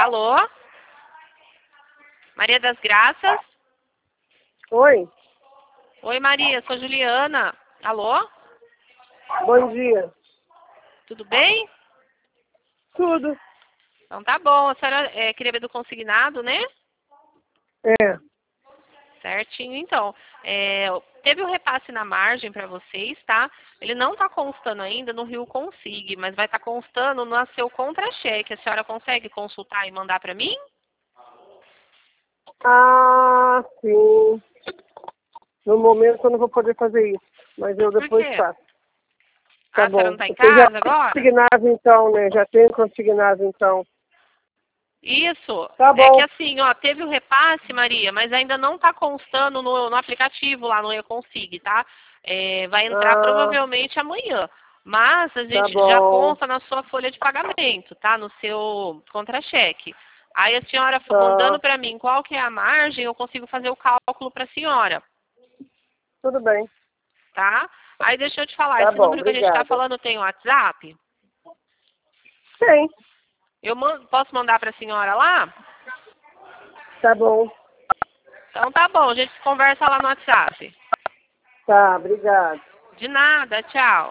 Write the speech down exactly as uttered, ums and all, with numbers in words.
Alô? Maria das Graças? Oi, Oi, Maria, sou Juliana. Alô? bom dia. Tudo bem? Tudo? Então tá bom. A senhora é, queria ver do consignado, né? É. Certinho. Então, é, teve um repasse na margem para vocês, tá? Ele não está constando ainda no Rio Consig, mas vai estar tá constando no seu contra-cheque. A senhora consegue consultar e mandar para mim? Ah, sim. No momento eu não vou poder fazer isso, mas eu Por depois quê? faço. Ah, Tá a senhora bom. não está em Você já casa tem agora? consignado então, né? Já tem consignado então. Isso. Tá É que bom. assim, ó, teve o repasse, Maria, mas ainda não está constando no, no aplicativo lá no E-Consig, tá? É, vai entrar Ah, provavelmente amanhã. Mas a tá gente já bom. consta na sua folha de pagamento, tá? No seu contra-cheque. Aí a senhora fa- mandando Tá. para mim qual que é a margem, eu consigo fazer o cálculo para a senhora, Tudo bem. tá? Aí deixa eu te falar, Tá esse bom, número que a gente está obrigada. falando tem WhatsApp? Tem. Eu man- posso mandar para a senhora lá? Tá bom. Então tá bom, a gente conversa lá no WhatsApp. Tá, obrigada. De nada, tchau.